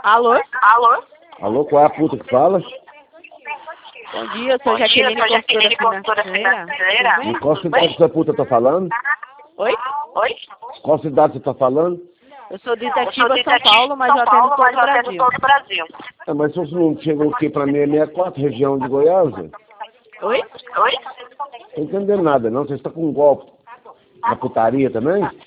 Alô? Alô? Alô, qual é a puta que fala? Bom dia, eu sou Jaqueline, consultora financeira. De qual cidade essa puta tá falando? Oi? Oi? Qual cidade você tá falando? Eu sou de Itatiba, São Paulo, mas eu atendo todo o Brasil. É, mas se você não chegou aqui pra 664, região de Goiás? Oi? Oi? Não tô entendendo nada, não. Você está com um golpe na putaria também?